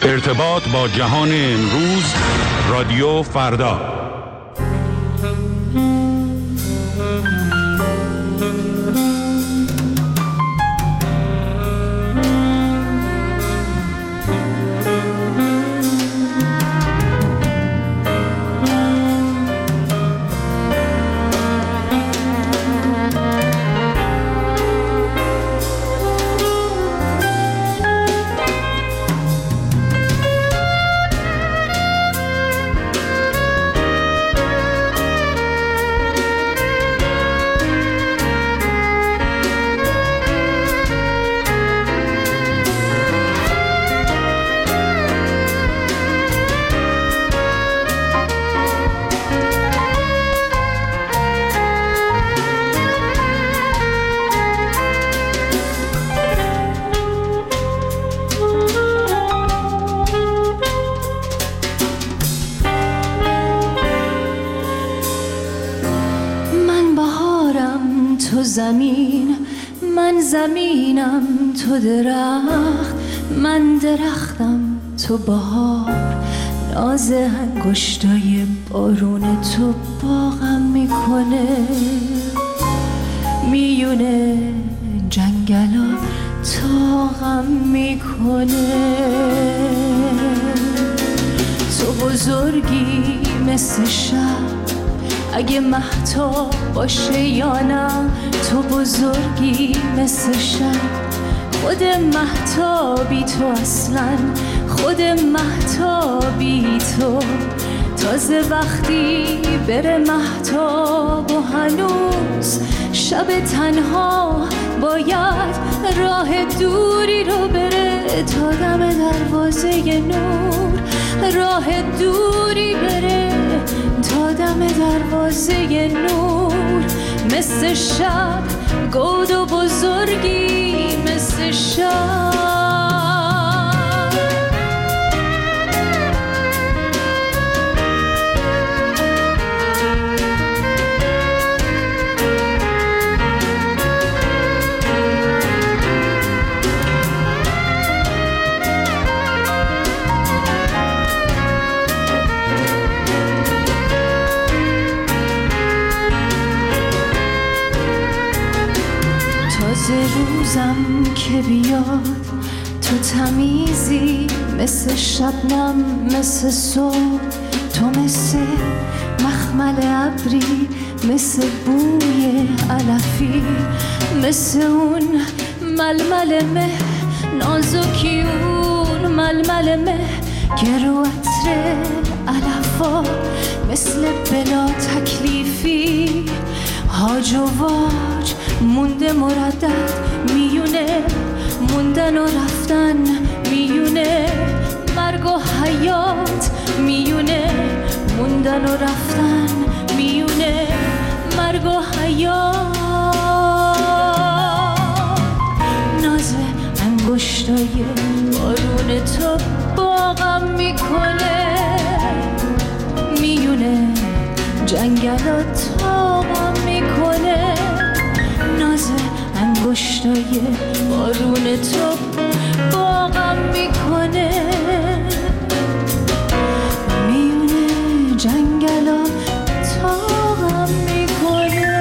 ارتباط با جهان امروز، رادیو فردا. زمین، من زمینم تو درخت، من درختم تو بهار، ناز انگشتای بارون تو باغم میکنه، میونه جنگلا تاغم میکنه. تو بزرگی مثل شب، اگه مهتاب باشه یا نه، تو بزرگی مثل شب، خود مهتابی تو، اصلا خود مهتابی تو. تازه وقتی بره مهتاب و هنوز شب تنها، باید راه دوری رو بره تا دم دروازه نور، راه دوری بره تا دم دروازه نور. مثل شب گود و بزرگی مثل شب. روزم که بیاد تو تمیزی مثل شبنم، مثل صبح تو، مثل مخمل ابری، مثل بوی علفی، مثل اون ململ مه نازکی، اون ململ مه که رو عطر علفا، مثل بلا تکلیفی هاج و واج مونده مردد، میونه موندن و رفتن، میونه مرگ و حیات، میونه موندن و رفتن، میونه مرگ و حیات. ناز انگشتای بارون تو باغم میکنه، میونه جنگلات تاغم میکنه. ناز انگشتای بارون تو باغم میکنه، میونه جنگلا تاغم میکنه.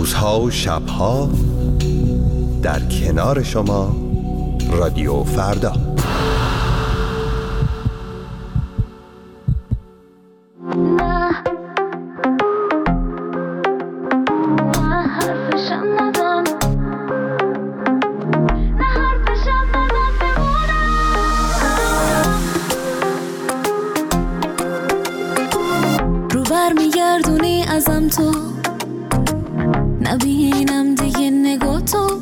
روزها و شبها در کنار شما رادیو فردا. برمیگردونی ازم تو، نبینم دیگه نگاه تو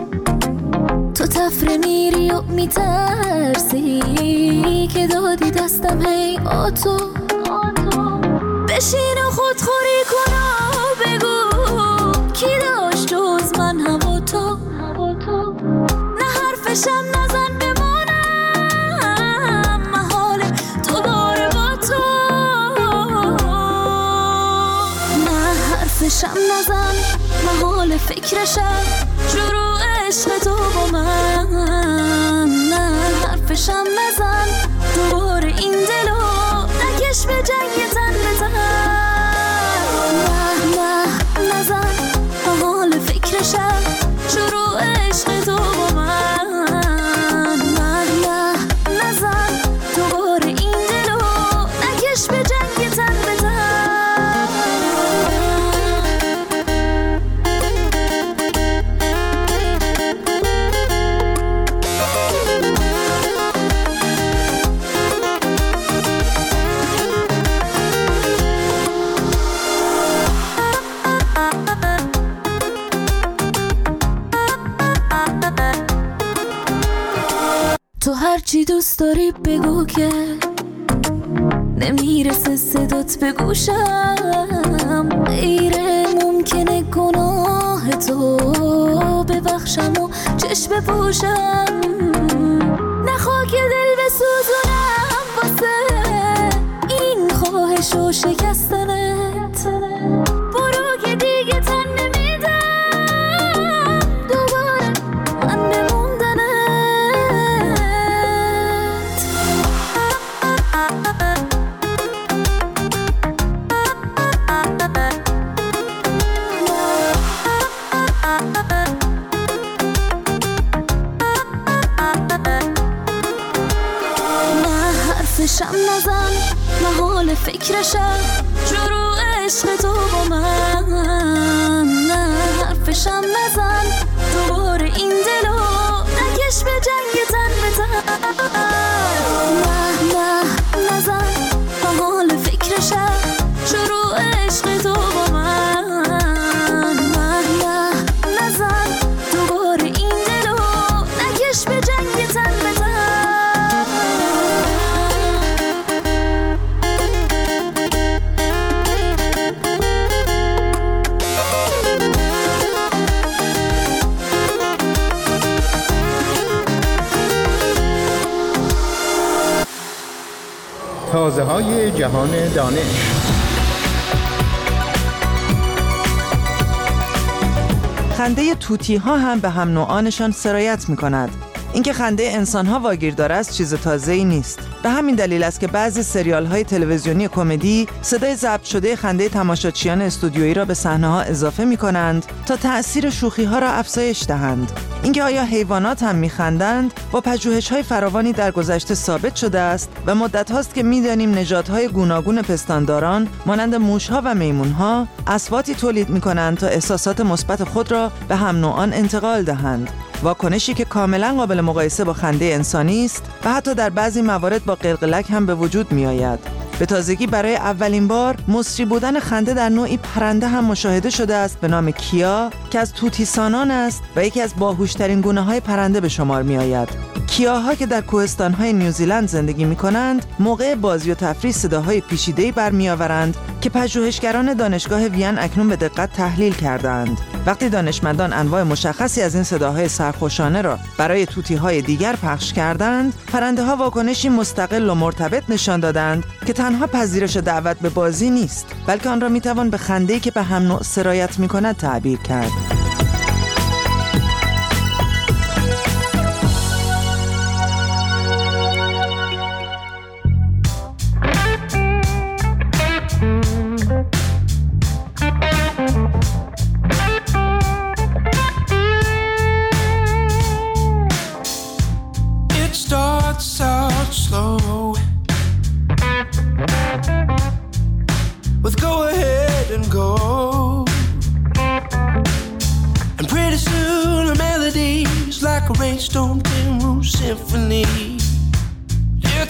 تفره میری و میترسی که دادی دستم هی آتو بشین و خودخوری کن و بگو کی داشت جز من هوا تو، نه حرفشم نزن بمانم محال دوباره با تو، حرفشم نزن محال فکرشم شروع عشق تو با من، نه حرفشم نزن دوباره این دلو نکش به جنگ تن به تن، نه نزن محال فکرشم شروع عشق تو با من، نه نزن دوباره این دلو نکش به جنگ تن به تن. تو هرچی دوست داری بگو که نمیرسه صدات به گوشم، غیره ممکنه گناه تو ببخشم و چشم بپوشم، نخوا که دل بسوزونم واسه این خواهش و شکستنت، برو که دیگه تن نمیدم دوباره من نموندنت. حرفشم نزن محال فکرشم شروع عشق تو با من، نه حرفشم نزن دوباره این دلو نکش به جنگ تن به تن، نه نزن محال فکرشم شروع عشق تو با من، نه نزن دوباره این دلو نکش به جنگ تن به تن. تازه‌های جهان دانش. خنده طوطی ها هم به هم نوعانشان سرایت می کند. اینکه خنده انسان ها واگیردار است چیز تازه‌ای نیست. به همین دلیل است که بعضی سریال های تلویزیونی کمدی صدای ضبط شده خنده تماشاچیان استودیویی را به صحنه ها اضافه می کنند تا تأثیر شوخی ها را افزایش دهند. اینکه آیا حیوانات هم می‌خندند با پژوهش‌های فراوانی در گذشته ثابت شده است و مدت هاست که می‌دانیم نژادهای گوناگون پستانداران مانند موش‌ها و میمون‌ها اصواتی تولید می‌کنند تا احساسات مثبت خود را به هم نوعان انتقال دهند. واکنشی که کاملا قابل مقایسه با خنده انسانی است و حتی در بعضی موارد با قلقلک هم به وجود می‌آید. به تازگی برای اولین بار مصری بودن خنده در نوعی پرنده هم مشاهده شده است به نام کیا که از طوطیسانان است و یکی از باهوشترین گونه‌های پرنده به شمار می‌آید. کیاها که در کوهستان‌های نیوزیلند زندگی می‌کنند، موقع بازی و تفریح صداهای پیچیده‌ای برمی‌آورند که پژوهشگران دانشگاه وین اکنون به دقت تحلیل کردند. وقتی دانشمندان انواع مشخصی از این صداهای سرخوشانه را برای طوطی‌های دیگر پخش کردند، پرنده‌ها واکنشی مستقل و مرتبط نشان دادند که تنها پذیرش دعوت به بازی نیست، بلکه آن را می‌توان به خنده‌ای که به هم نوع سرایت می‌کند تعبیر کرد.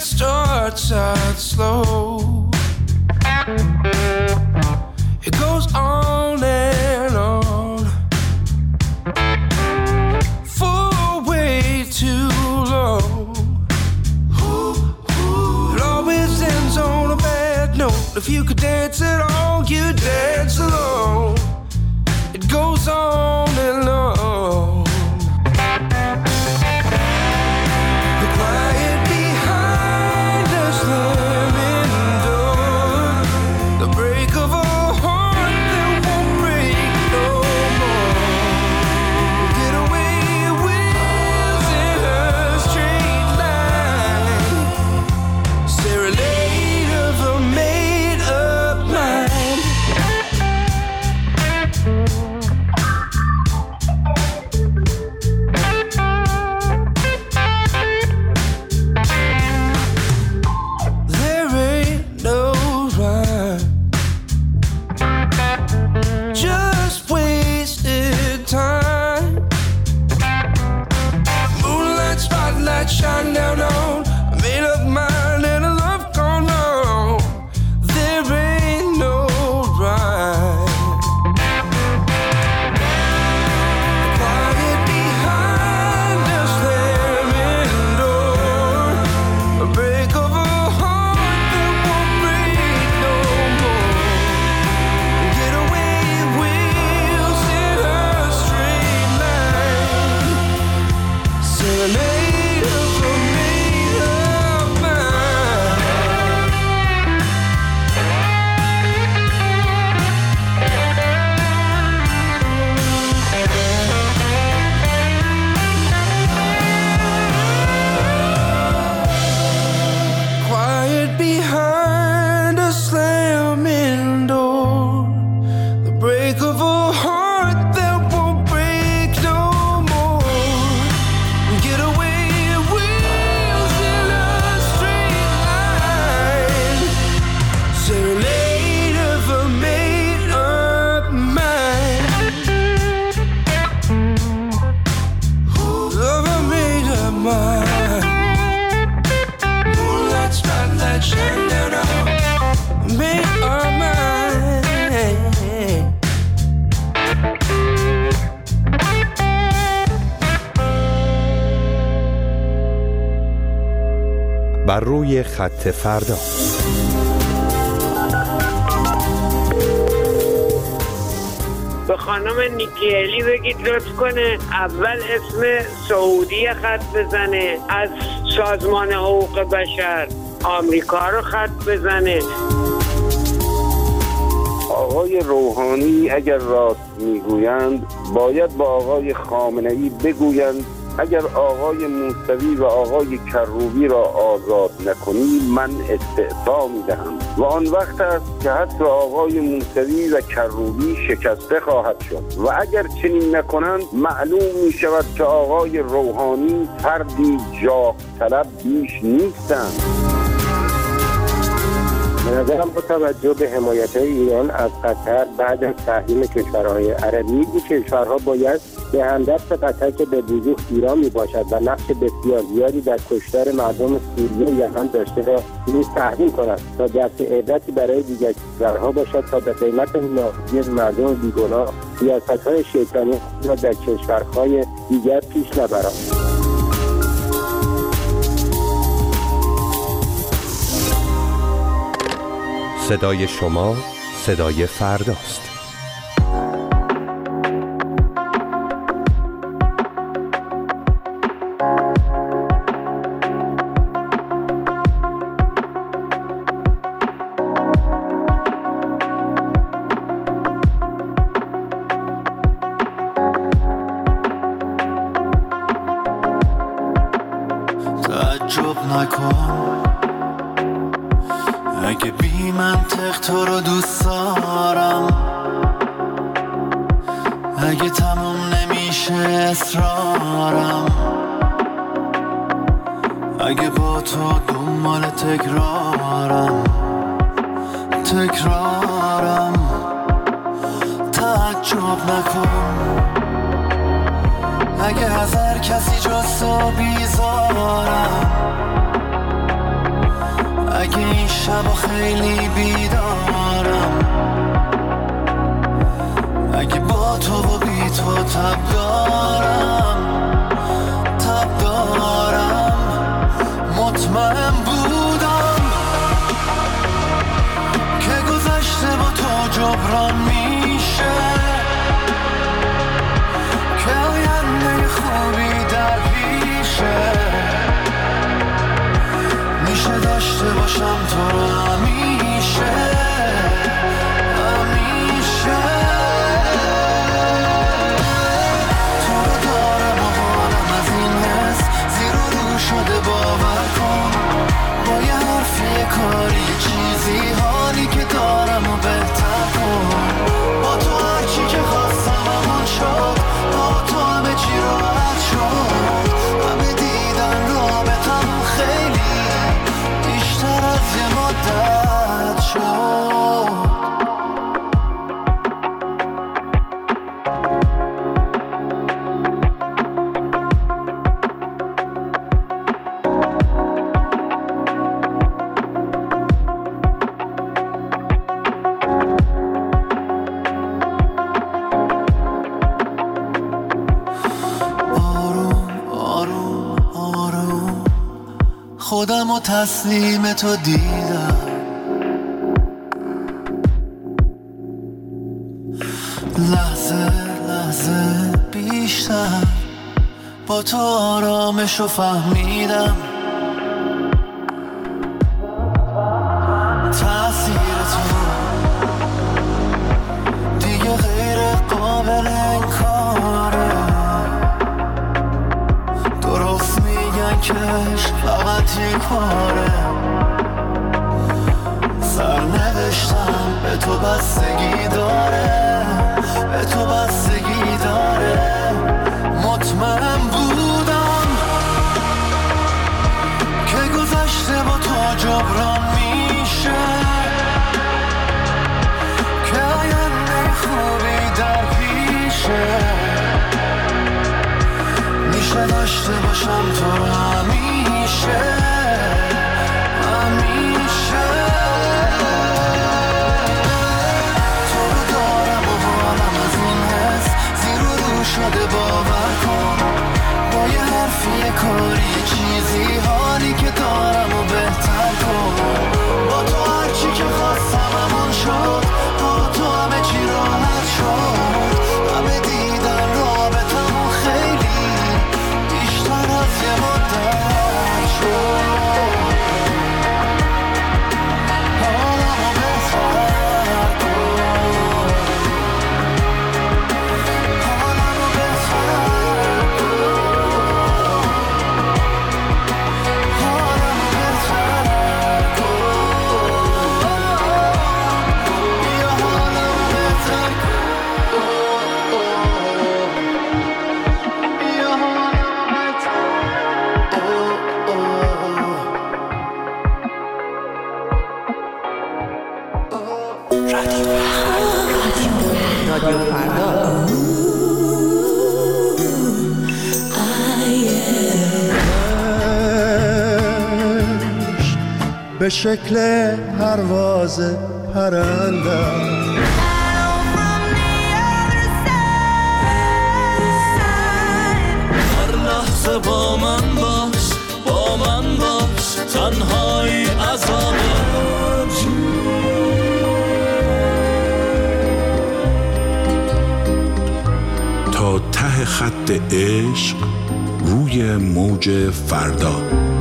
starts out slow. It goes on and on for way too long. It always ends on a bad note. If you could dance at all, you dance alone. It goes on and on. The quiet behind a slamming door, the break of a heart that won't break no more. Getaway wheels in a straight line, serenade of a made-up mind. There ain't no rhyme, just wasted time. Moonlight, spotlight, shine down on a made-up mind and a love gone wrong. There ain't no rhyme. Quiet behind a slamming door, a break of a heart that won't break no more. Getaway wheels in a straight line, serenade of a made-up mind. Quiet behind a slamming door, the break of a heart that won't break no more. Getaway wheels in a straight line, serenade of a made-up mind. Of a made-up mind. Moonlight, spotlight, shine down on made-up mind. بر روی خط فردا. به خانم نیکیلی بگید لطف کنه اول اسم سعودی خط بزنه، از سازمان حقوق بشر آمریکا رو خط بزنه. آقای روحانی اگر راست میگویند باید با آقای خامنه‌ای بگویند اگر آقای موسوی و آقای کروبی را آزاد نکنی من استعفا میدهم و آن وقت است که حتی آقای موسوی و کروبی شکسته خواهد شد و اگر چنین نکنند معلوم می شود که آقای روحانی فردی جاه طلب بیش نیستند. به نظرم با توجه به حمایت‌های ایران از قطر بعد از تحریم کشورهای عربی، این کشورها باید به همدست قطر که به وضوح ایران میباشد و نقش بسیار زیادی در کشتار مردم سوریه و یمن داشته را نیز تحریم کند تا درس عبرتی برای دیگر کشورها باشد تا به قیمت نابودی مردم بیگناه سیاست‌های شیطانی را در کشورهای دیگر پیش نبرند. صدای شما صدای فرداست. تعجب نکن اگه بی منطق تو رو دوست دارم، اگه تموم نمیشه اصرارم، اگه با تو دنبال تکرارم تعجب نکن اگه از هر کسی جز تو بیزارم، شبا خیلی بیدارم، اگه با تو و بی تو تب دارم مطمئن بودم که گذشته با تو جبران میشه، که آینده خوبی در پیشه، میشه داشته باشم تو رو همیشه همیشه. تو رو دارم و حالم از این حس زیر و رو شده، باور کن با یه حرف یه کاری چیزی حالی که دارم و بهتر کن. با تو هرچی که خواستم همون شد، با تو همه چی راحت شد، همه دیدن رابطم خیلی بیشتر از یه مدت شد. خودم و تسلیم تو دیدم، لحظه لحظه بیشتر با تو آرامشو فهمیدم. تأثیر تو دیگه غیر قابل انکاره، درست میگن که فقط یک باره، سرنوشتم به تو بستگی داره، به تو بستگی داره. مطمئن بودم که گذشته با تو جبران میشه، که آینده خوبی در پیشه، میشه داشته باشم تو رو همیشه همیشه. تو رو دارم و حالم از این حس زیر و رو شده، باور کن با یه حرفی یه کاری چیزی حالی که دارم و بهتر کن. با تو هرچی که خواستم همون شد، با تو همه چی راحت شد، همه دیدن رابطمون خیلی بیشتر از یه مدت شد. حالمو بهتر کن، حالمو بهتر کن، حالمو بهتر کن، بیا حالمو بهتر کن، بیا حالمو رادیو فردا. به شکل پرواز پرندم، هر لحظه با من باش، با من باش، تنهایی عذابه. تا ته خط عشق روی موج فردا.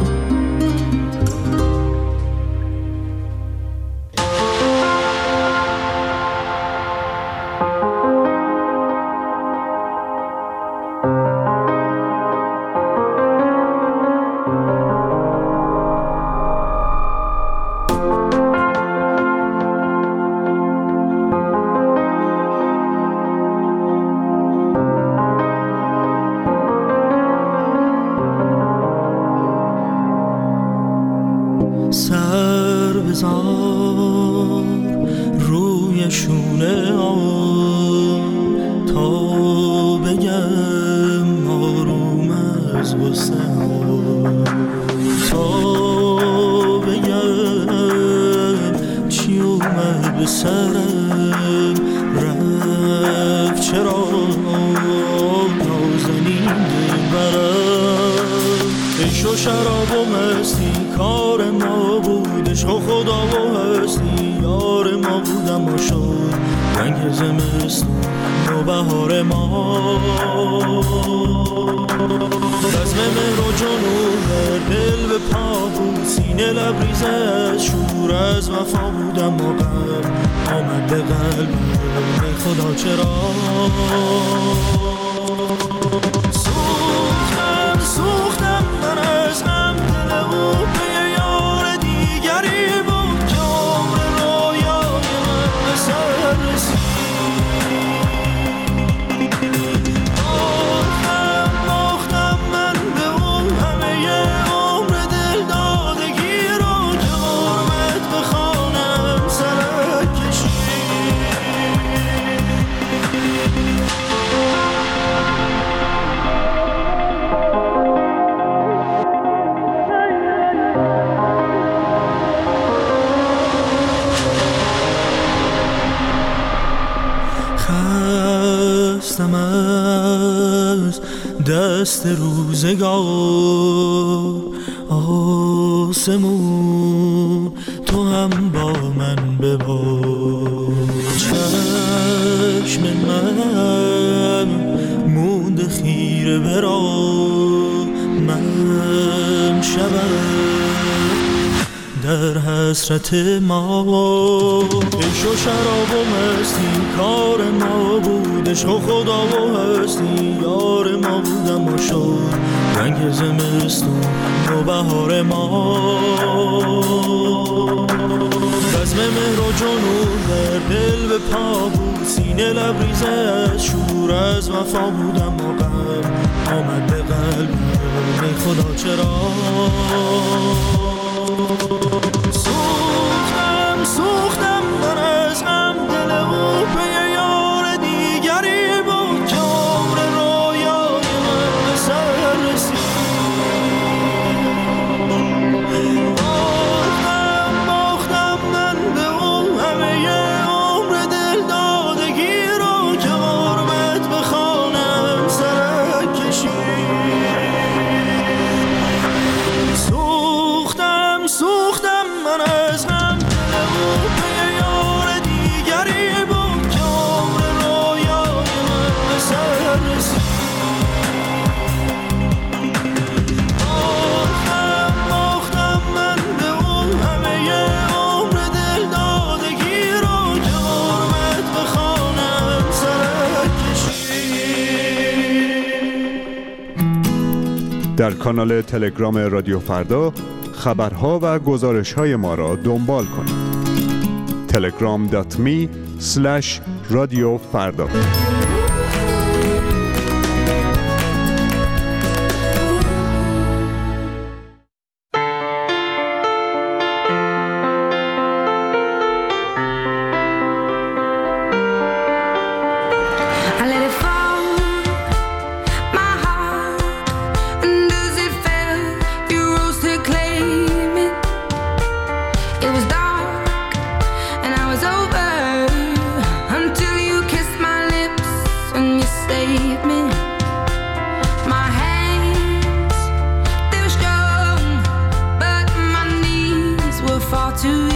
سر بذار روی شونه تا بگم آروم از غصه تا بگم سرم رفت چرا نازنین دلبرم. عشق و شراب و مستی کار ما بود، عشق و خدا و هستی یار ما بود، اما شد رنگ زمستون و بهار ما. بزم مهر و جنون دل به پا بود، سینه لبریز از شور از وفا بود، اما غم آمد به قلب خدا چرا. سوختم من از هم دل او به یار دیگری بود که عمر رویای من به سر رسید. باختم من به اون همه عمر دل دادگی رو که غربت به خانم سرک کشید. خستم از دست روزگار، آسمون تو هم با من ببار. چشم من مونده خیره برا من شبم در حسرت ما. عشق و شراب و مستی کار ما بود، عشق و خدا و هستی یار ما بود، اما شد رنگ زمستون و بهار ما. بزم مهر و جنون در دل به پا بود، سینه لبریز از شور از وفا بود، اما غم آمد به قلب خدا چرا. سوختم من از هم دل او به یار دیگری بود که عمر رویای من به سر رسید. باختم من به اون همه عمر دل دادگی رو که غربت به خانم سرک کشید. سوختم من از هم دل او به یار دیگری بود که عمر رویای من به سر رسید. باختم من به اون همه عمر دل دادگی رو که غربت به خانم سرک کشید. در کانال تلگرام رادیو فردا خبرها و گزارش‌های ما را دنبال کنید. telegram.me/radiofarda. To